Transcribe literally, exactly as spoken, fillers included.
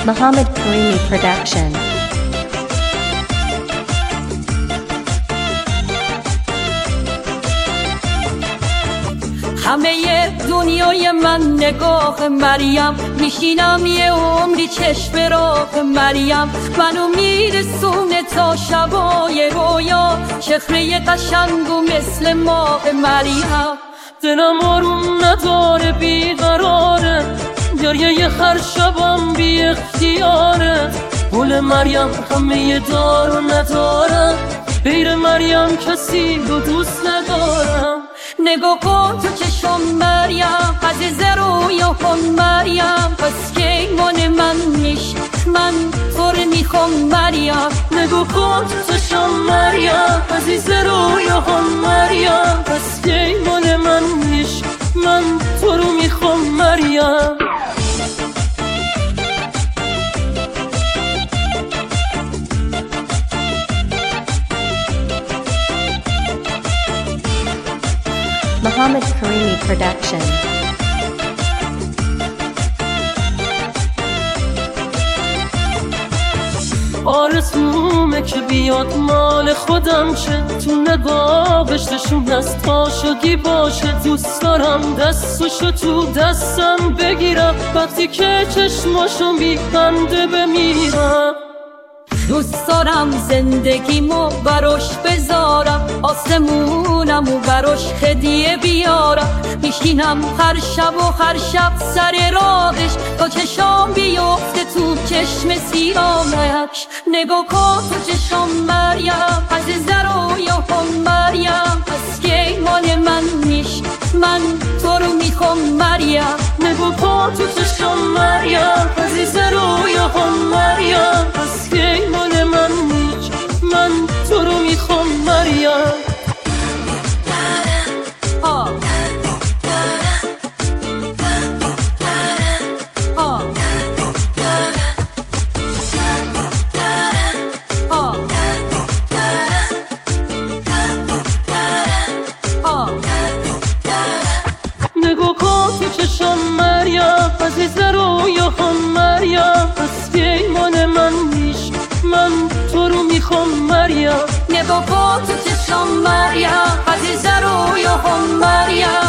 Mohammed Karimi Production. همه دنیای من نگاه مریم، میشینم یه عمری چشم راه مریم، منو میرسونه تا شبای رویا، چهره قشنگ و مثل ماه مریم. دلم آروم نداره بیقراره، گریه هر شبم بی اختیاره. گل مریم همه دار و ندارم، غیر مریم کسی رو دوست ندارم. نگاه کن تو چشم مریم، عزیز رویا کن مریم، پس که من من نیش من تو رو میخوام مریم. نگاه کن تو چشم مریم، عزیز رویا کن مریم، پس که من من نیش من تو رو میخوام مریم. Mohammed Karimi Production. آرزومه که بیاد مال خودم شه، تو نگاهش نشون از عاشقی باشه. دوست دارم دستشو تو دستم بگیرم، وقتی که چشماشو میخنده بمیرم. دوست دارم زندگیمو براش بذارم، آسمونمو براش هدیه بیارم. میشینم هر شب و هر شب سر راهش، تا چشام بیفته تو چشم سیامش. نگاه کن تو چشم مریم، عزیز رویا کن مریم، پس که مال من نیش من تو رو میخوام مریم. نگاه کن تو چشم مریم، عزیز رویا کن مریم، پس که مال من نیش من تو رو میخوام مریم. آه نگاه کن تو چشم مریم، عزیز رویا کن مریم، پس که ایمان من نیش من تو رو میخوام مریم. نگاه کن تو چشم مریم، عزیز رویا کن مریم،